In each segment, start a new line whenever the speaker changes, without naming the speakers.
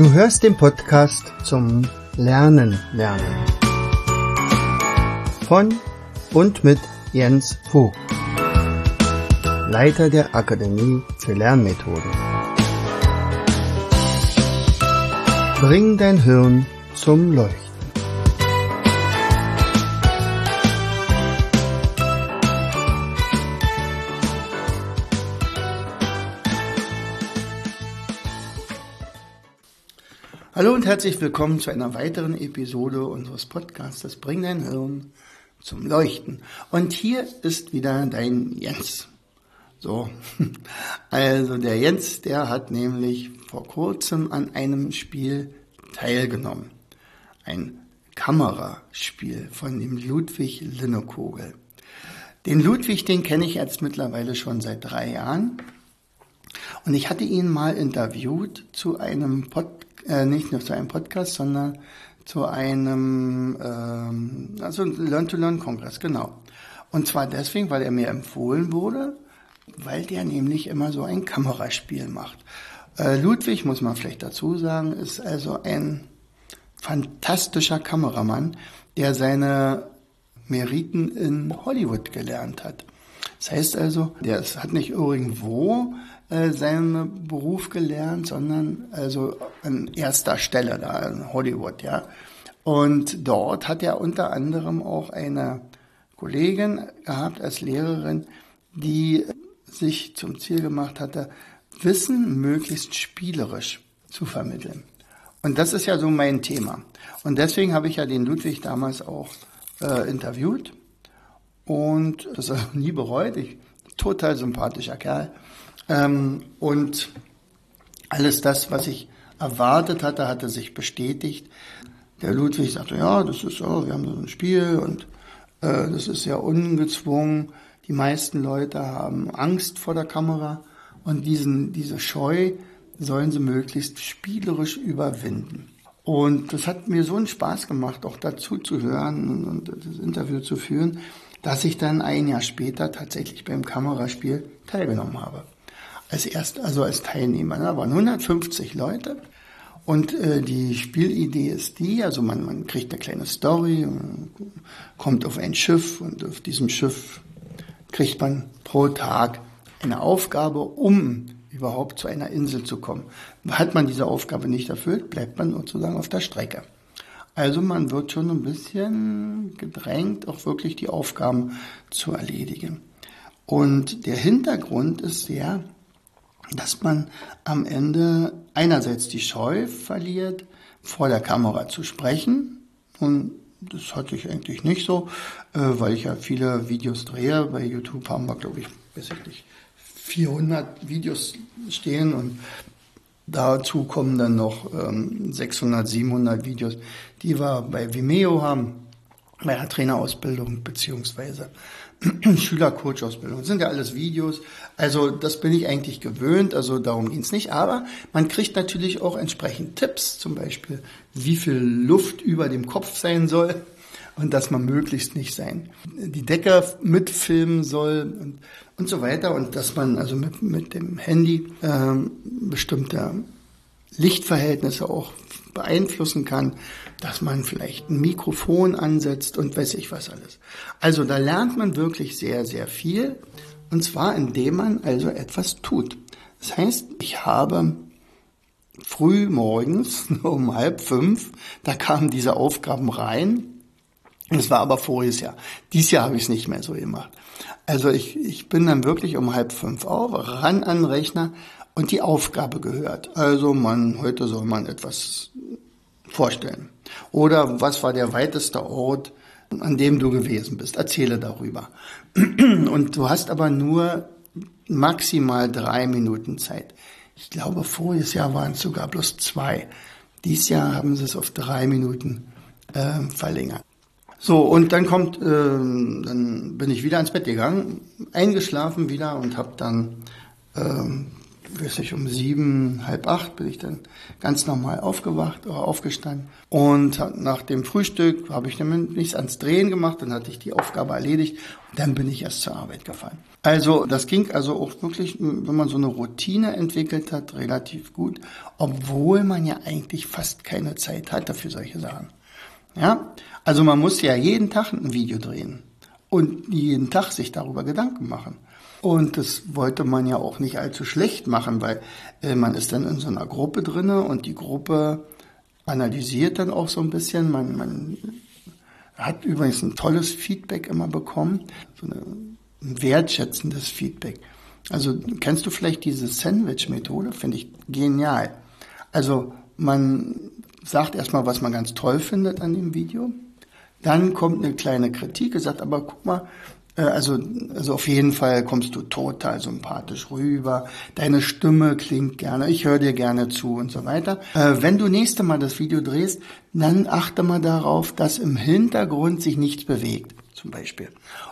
Du hörst den Podcast zum Lernen. Von und mit Jens Vogt, Leiter der Akademie für Lernmethoden. Bring dein Hirn zum Leuchten. Hallo und herzlich willkommen zu einer weiteren Episode unseres Podcasts Bring dein Hirn zum Leuchten. Und hier ist wieder dein Jens. So, also der Jens, der hat nämlich vor kurzem an einem Spiel teilgenommen. Ein Kameraspiel von dem Ludwig Linnekogel. Den Ludwig, den kenne ich jetzt mittlerweile schon seit 3 Jahren. Und ich hatte ihn mal interviewt zu einem nicht nur zu einem Podcast, sondern zu einem Learn-to-Learn-Kongress, genau. Und zwar deswegen, weil er mir empfohlen wurde, weil der nämlich immer so ein Kameraspiel macht. Ludwig, muss man vielleicht dazu sagen, ist also ein fantastischer Kameramann, der seine Meriten in Hollywood gelernt hat. Das heißt also, der hat nicht irgendwo seinen Beruf gelernt, sondern also an erster Stelle da in Hollywood, ja. Und dort hat er unter anderem auch eine Kollegin gehabt als Lehrerin, die sich zum Ziel gemacht hatte, Wissen möglichst spielerisch zu vermitteln. Und das ist ja so mein Thema. Und deswegen habe ich ja den Ludwig damals auch interviewt und das habe ich nie bereut. Total sympathischer Kerl. Und alles das, was ich erwartet hatte, hatte sich bestätigt. Der Ludwig sagte, ja, das ist so, wir haben so ein Spiel und das ist sehr ungezwungen. Die meisten Leute haben Angst vor der Kamera und diese Scheu sollen sie möglichst spielerisch überwinden. Und das hat mir so einen Spaß gemacht, auch dazu zu hören und das Interview zu führen, dass ich dann 1 Jahr später tatsächlich beim Kameraspiel teilgenommen habe. Als Teilnehmer. Da waren 150 Leute und die Spielidee ist die, also man kriegt eine kleine Story, kommt auf ein Schiff und auf diesem Schiff kriegt man pro Tag eine Aufgabe, um überhaupt zu einer Insel zu kommen. Hat man diese Aufgabe nicht erfüllt, bleibt man sozusagen auf der Strecke. Also man wird schon ein bisschen gedrängt, auch wirklich die Aufgaben zu erledigen. Und der Hintergrund ist der, dass man am Ende einerseits die Scheu verliert, vor der Kamera zu sprechen. Und das hatte ich eigentlich nicht so, weil ich ja viele Videos drehe. Bei YouTube haben wir, glaube ich, 400 Videos stehen und dazu kommen dann noch 600, 700 Videos, die wir bei Vimeo haben, bei der Trainerausbildung beziehungsweise Schüler-Coach-Ausbildung. Das sind ja alles Videos. Also das bin ich eigentlich gewöhnt, also darum geht's nicht. Aber man kriegt natürlich auch entsprechend Tipps, zum Beispiel, wie viel Luft über dem Kopf sein soll und dass man möglichst nicht die Decke mitfilmen soll und so weiter. Und dass man also mit dem Handy bestimmte Lichtverhältnisse auch beeinflussen kann, dass man vielleicht ein Mikrofon ansetzt und weiß ich was alles. Also da lernt man wirklich sehr, sehr viel und zwar indem man also etwas tut. Das heißt, ich habe früh morgens um 4:30, da kamen diese Aufgaben rein. Das war aber voriges Jahr. Dieses Jahr habe ich es nicht mehr so gemacht. Also ich bin dann wirklich um 4:30 auf, ran an den Rechner und die Aufgabe gehört. Also heute soll man etwas vorstellen. Oder was war der weiteste Ort, an dem du gewesen bist? Erzähle darüber. Und du hast aber nur maximal 3 Minuten Zeit. Ich glaube, voriges Jahr waren es sogar bloß 2. Dieses Jahr haben sie es auf 3 Minuten verlängert. So, und dann bin ich wieder ins Bett gegangen, eingeschlafen wieder und habe dann weiß ich, um 7, halb 8 bin ich dann ganz normal aufgewacht oder aufgestanden. Und nach dem Frühstück habe ich dann nichts ans Drehen gemacht, dann hatte ich die Aufgabe erledigt und dann bin ich erst zur Arbeit gefahren. Also das ging also auch wirklich, wenn man so eine Routine entwickelt hat, relativ gut, obwohl man ja eigentlich fast keine Zeit hatte für solche Sachen. Ja, also man muss ja jeden Tag ein Video drehen und jeden Tag sich darüber Gedanken machen. Und das wollte man ja auch nicht allzu schlecht machen, weil man ist dann in so einer Gruppe drinne und die Gruppe analysiert dann auch so ein bisschen. Man hat übrigens ein tolles Feedback immer bekommen, so ein wertschätzendes Feedback. Also kennst du vielleicht diese Sandwich-Methode? Finde ich genial. Also man sagt erstmal, was man ganz toll findet an dem Video. Dann kommt eine kleine Kritik, sagt aber guck mal, also auf jeden Fall kommst du total sympathisch rüber, deine Stimme klingt gerne, ich höre dir gerne zu und so weiter. Wenn du nächste Mal das Video drehst, dann achte mal darauf, dass im Hintergrund sich nichts bewegt, zum Beispiel.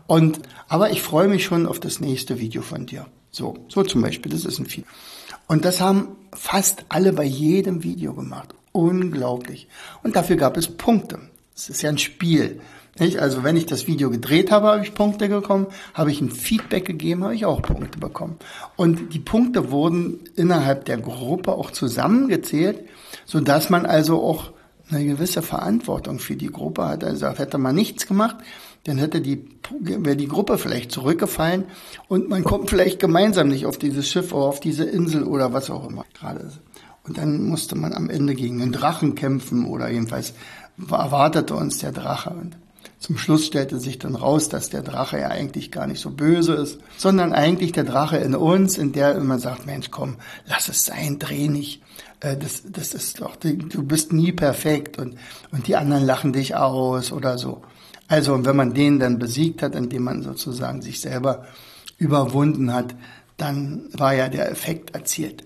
Aber ich freue mich schon auf das nächste Video von dir. So zum Beispiel, das ist ein Feedback. Und das haben fast alle bei jedem Video gemacht. Unglaublich. Und dafür gab es Punkte. Es ist ja ein Spiel. Nicht? Also wenn ich das Video gedreht habe, habe ich Punkte bekommen. Habe ich ein Feedback gegeben, habe ich auch Punkte bekommen. Und die Punkte wurden innerhalb der Gruppe auch zusammengezählt, sodass man also auch eine gewisse Verantwortung für die Gruppe hat. Also hätte man nichts gemacht, dann wäre die Gruppe vielleicht zurückgefallen und man kommt vielleicht gemeinsam nicht auf dieses Schiff oder auf diese Insel oder was auch immer gerade ist. Und dann musste man am Ende gegen einen Drachen kämpfen oder jedenfalls erwartete uns der Drache. Und zum Schluss stellte sich dann raus, dass der Drache ja eigentlich gar nicht so böse ist, sondern eigentlich der Drache in uns, in der immer sagt, Mensch, komm, lass es sein, dreh nicht. Das ist doch, du bist nie perfekt und die anderen lachen dich aus oder so. Also wenn man den dann besiegt hat, indem man sozusagen sich selber überwunden hat, dann war ja der Effekt erzielt.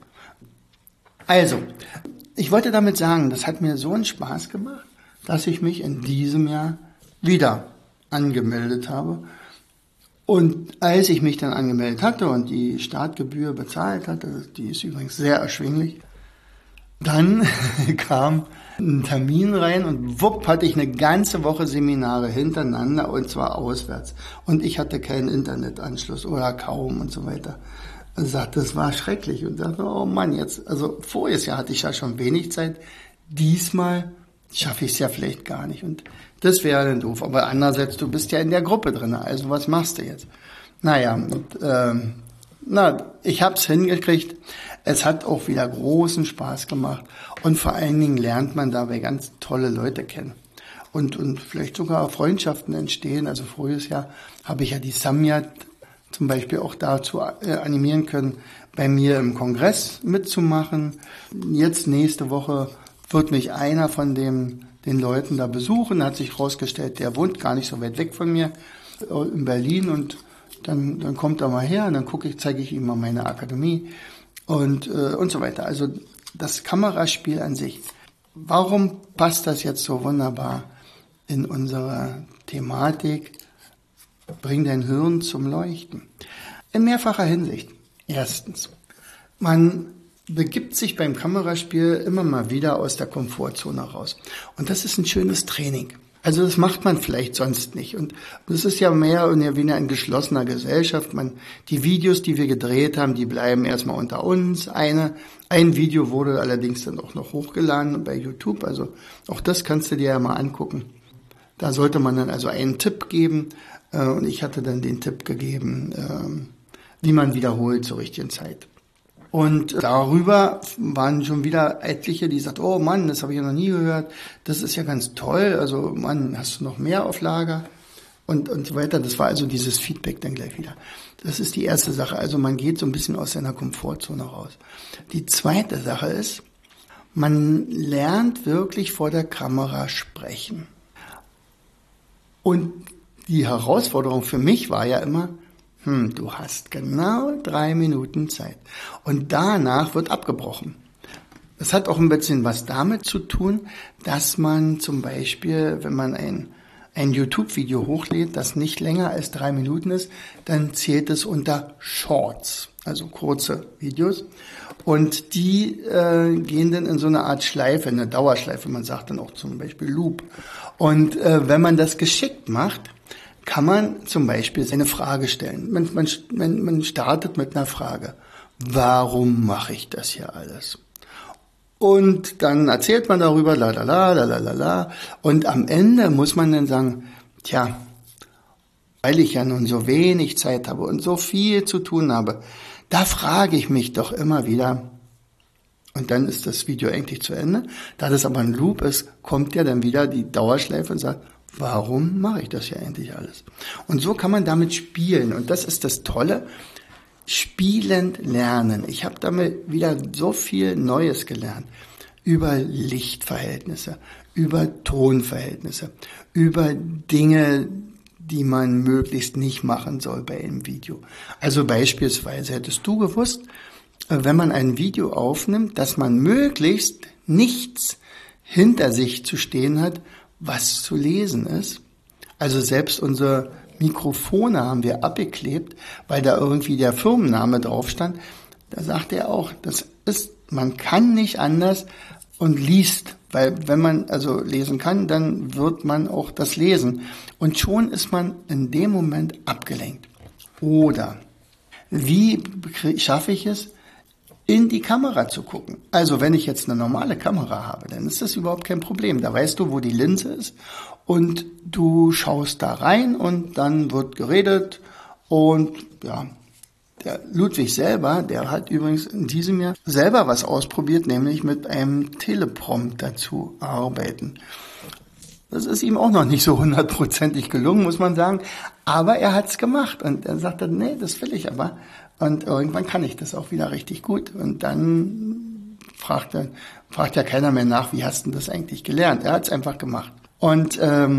Also, ich wollte damit sagen, das hat mir so einen Spaß gemacht, dass ich mich in diesem Jahr wieder angemeldet habe. Und als ich mich dann angemeldet hatte und die Startgebühr bezahlt hatte, die ist übrigens sehr erschwinglich, dann kam ein Termin rein und wupp hatte ich eine ganze Woche Seminare hintereinander und zwar auswärts. Und ich hatte keinen Internetanschluss oder kaum und so weiter. Und sagte, das war schrecklich und sagte, oh Mann, jetzt, also voriges Jahr hatte ich ja schon wenig Zeit, diesmal schaffe ich es ja vielleicht gar nicht und das wäre dann doof. Aber andererseits, du bist ja in der Gruppe drin, also was machst du jetzt? Naja, ich habe es hingekriegt. Es hat auch wieder großen Spaß gemacht und vor allen Dingen lernt man dabei ganz tolle Leute kennen und vielleicht sogar Freundschaften entstehen. Also voriges Jahr habe ich ja die Samia zum Beispiel auch dazu animieren können, bei mir im Kongress mitzumachen. Jetzt nächste Woche wird mich einer von den Leuten da besuchen. Hat sich herausgestellt, der wohnt gar nicht so weit weg von mir in Berlin und dann kommt er mal her und dann zeige ich ihm mal meine Akademie und so weiter. Also das Kameraspiel an sich. Warum passt das jetzt so wunderbar in unsere Thematik? Bring dein Hirn zum Leuchten. In mehrfacher Hinsicht. Erstens, man begibt sich beim Kameraspiel immer mal wieder aus der Komfortzone raus. Und das ist ein schönes Training. Also das macht man vielleicht sonst nicht. Und das ist ja mehr oder weniger in geschlossener Gesellschaft. Die Videos, die wir gedreht haben, die bleiben erstmal unter uns. Ein Video wurde allerdings dann auch noch hochgeladen bei YouTube. Also auch das kannst du dir ja mal angucken. Da sollte man dann also einen Tipp geben. Und ich hatte dann den Tipp gegeben, wie man wiederholt zur richtigen Zeit. Und darüber waren schon wieder etliche, die sagten, oh Mann, das habe ich ja noch nie gehört, das ist ja ganz toll, also Mann, hast du noch mehr auf Lager und so weiter. Das war also dieses Feedback dann gleich wieder. Das ist die erste Sache, also man geht so ein bisschen aus seiner Komfortzone raus. Die zweite Sache ist, man lernt wirklich vor der Kamera sprechen. Und die Herausforderung für mich war ja immer, du hast genau 3 Minuten Zeit. Und danach wird abgebrochen. Das hat auch ein bisschen was damit zu tun, dass man zum Beispiel, wenn man ein YouTube-Video hochlädt, das nicht länger als 3 Minuten ist, dann zählt es unter Shorts. also kurze Videos. Und die gehen dann in so eine Art Schleife, eine Dauerschleife, man sagt dann auch zum Beispiel Loop. Und wenn man das geschickt macht, kann man zum Beispiel eine Frage stellen. Man startet mit einer Frage. Warum mache ich das hier alles? Und dann erzählt man darüber, la la la la la la. Und am Ende muss man dann sagen, tja, weil ich ja nun so wenig Zeit habe und so viel zu tun habe, da frage ich mich doch immer wieder, und dann ist das Video eigentlich zu Ende. Da das aber ein Loop ist, kommt ja dann wieder die Dauerschleife und sagt, warum mache ich das hier eigentlich alles? Und so kann man damit spielen. Und das ist das Tolle, spielend lernen. Ich habe damit wieder so viel Neues gelernt. Über Lichtverhältnisse, über Tonverhältnisse, über Dinge, die man möglichst nicht machen soll bei einem Video. Also beispielsweise, hättest du gewusst, wenn man ein Video aufnimmt, dass man möglichst nichts hinter sich zu stehen hat, was zu lesen ist? Also selbst unsere Mikrofone haben wir abgeklebt, weil da irgendwie der Firmenname drauf stand. Da sagt er auch, man kann nicht anders und liest, weil wenn man also lesen kann, dann wird man auch das lesen. Und schon ist man in dem Moment abgelenkt. Oder wie schaffe ich es, in die Kamera zu gucken? Also wenn ich jetzt eine normale Kamera habe, dann ist das überhaupt kein Problem. Da weißt du, wo die Linse ist und du schaust da rein und dann wird geredet und ja, der Ludwig selber, der hat übrigens in diesem Jahr selber was ausprobiert, nämlich mit einem Teleprompter zu arbeiten. Das ist ihm auch noch nicht so 100%ig gelungen, muss man sagen, aber er hat's gemacht und er sagte, nee, das will ich aber. Und irgendwann kann ich das auch wieder richtig gut. Und dann fragt ja keiner mehr nach, wie hast du das eigentlich gelernt? Er hat es einfach gemacht. Und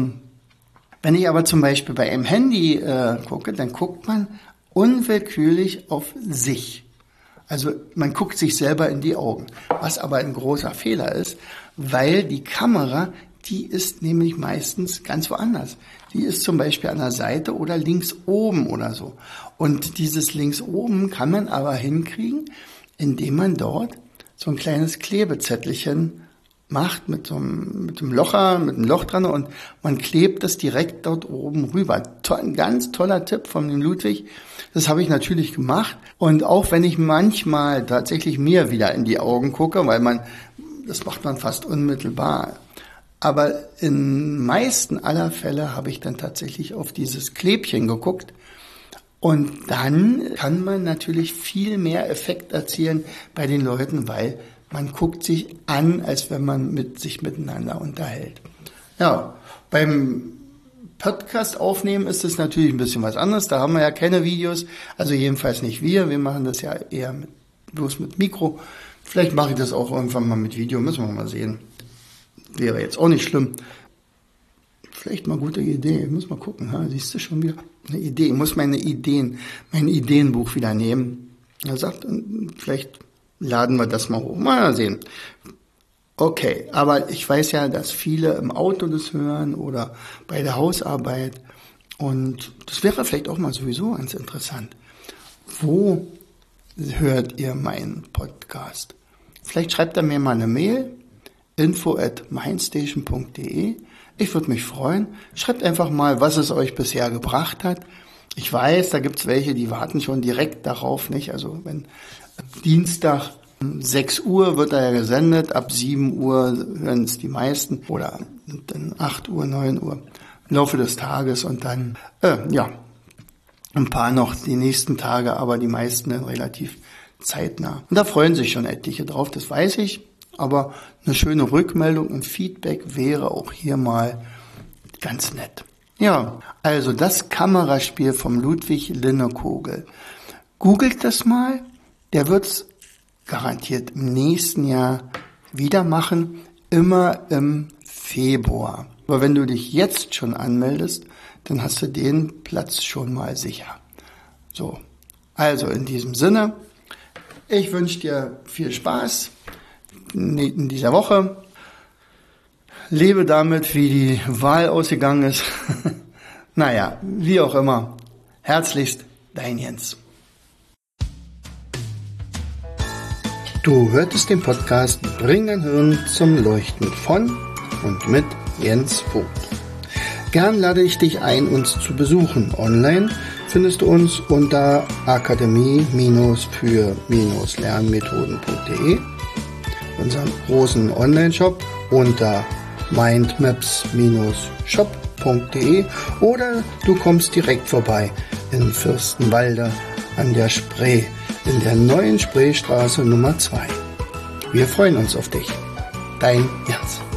wenn ich aber zum Beispiel bei einem Handy gucke, dann guckt man unwillkürlich auf sich. Also man guckt sich selber in die Augen. Was aber ein großer Fehler ist, weil die Kamera, die ist nämlich meistens ganz woanders. Die ist zum Beispiel an der Seite oder links oben oder so. Und dieses links oben kann man aber hinkriegen, indem man dort so ein kleines Klebezettelchen macht mit einem Loch dran und man klebt das direkt dort oben rüber. Ein ganz toller Tipp von dem Ludwig. Das habe ich natürlich gemacht. Und auch wenn ich manchmal tatsächlich mir wieder in die Augen gucke, das macht man fast unmittelbar. Aber in meisten aller Fälle habe ich dann tatsächlich auf dieses Klebchen geguckt. Und dann kann man natürlich viel mehr Effekt erzielen bei den Leuten, weil man guckt sich an, als wenn man sich miteinander unterhält. Ja, beim Podcast aufnehmen ist es natürlich ein bisschen was anderes. Da haben wir ja keine Videos, also jedenfalls nicht wir. Wir machen das ja eher bloß mit Mikro. Vielleicht mache ich das auch irgendwann mal mit Video, müssen wir mal sehen. Wäre jetzt auch nicht schlimm. Vielleicht mal gute Idee, ich muss mal gucken. Siehst du schon wieder eine Idee? Ich muss mein Ideenbuch wieder nehmen. Er sagt, vielleicht laden wir das mal hoch. Mal sehen. Okay, aber ich weiß ja, dass viele im Auto das hören oder bei der Hausarbeit. Und das wäre vielleicht auch mal sowieso ganz interessant. Wo hört ihr meinen Podcast? Vielleicht schreibt er mir mal eine Mail, info@mindstation.de. Ich würde mich freuen. Schreibt einfach mal, was es euch bisher gebracht hat. Ich weiß, da gibt's welche, die warten schon direkt darauf, nicht? Also wenn Dienstag 6 Uhr wird er ja gesendet, ab 7 Uhr hören es die meisten oder dann 8 Uhr, 9 Uhr im Laufe des Tages und dann, ein paar noch die nächsten Tage, aber die meisten dann relativ zeitnah. Und da freuen sich schon etliche drauf, das weiß ich. Aber eine schöne Rückmeldung und Feedback wäre auch hier mal ganz nett. Ja, also das Kameraspiel vom Ludwig Linnekogel. Googelt das mal, der wird's garantiert im nächsten Jahr wieder machen, immer im Februar. Aber wenn du dich jetzt schon anmeldest, dann hast du den Platz schon mal sicher. So, also in diesem Sinne, ich wünsche dir viel Spaß in dieser Woche. Lebe damit, wie die Wahl ausgegangen ist. Naja, wie auch immer. Herzlichst, dein Jens. Du hörtest den Podcast Bring dein Hirn zum Leuchten von und mit Jens Vogt. Gern lade ich dich ein, uns zu besuchen. Online findest du uns unter akademie-für-lernmethoden.de, unseren großen Online-Shop unter mindmaps-shop.de oder du kommst direkt vorbei in Fürstenwalde an der Spree, in der neuen Spreestraße Nummer 2. Wir freuen uns auf dich. Dein Jens.